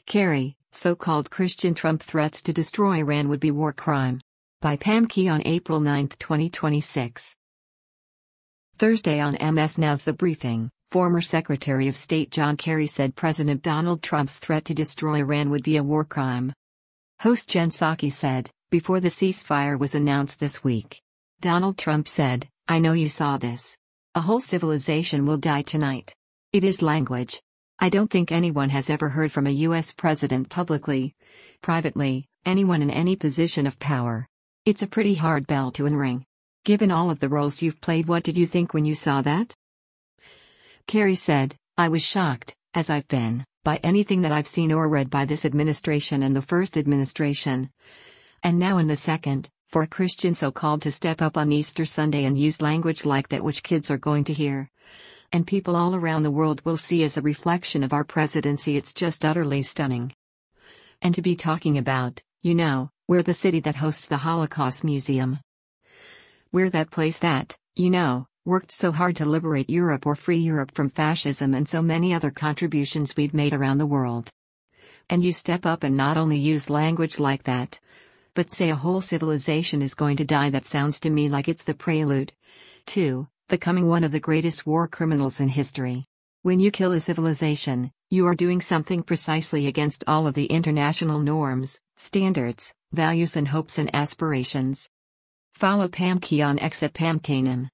Kerry, so-called Christian Trump threats to destroy Iran would be war crime. By Pam Key on April 9, 2026. Thursday on MS Now's The Briefing, former Secretary of State John Kerry said President Donald Trump's threat to destroy Iran would be a war crime. Host Jen Psaki said, before the ceasefire was announced this week. Donald Trump said, "I know you saw this. A whole civilization will die tonight." It is language. I don't think anyone has ever heard from a U.S. president publicly, privately, anyone in any position of power. It's a pretty hard bell to unring. Given all of the roles you've played, what did you think when you saw that? Kerry said, "I was shocked, as I've been, by anything that I've seen or read by this administration and the first administration. And now in the second, for a Christian so-called to step up on Easter Sunday and use language like that, which kids are going to hear, and people all around the world will see as a reflection of our presidency, it's just utterly stunning. And to be talking about, we're the city that hosts the Holocaust Museum. We're that place that, worked so hard to liberate Europe or free Europe from fascism, and so many other contributions we've made around the world. And you step up and not only use language like that, but say a whole civilization is going to die. That sounds to me like it's the prelude to becoming one of the greatest war criminals in history. When you kill a civilization, you are doing something precisely against all of the international norms, standards, values and hopes and aspirations." Follow Pam Key on X at Pam Kanan.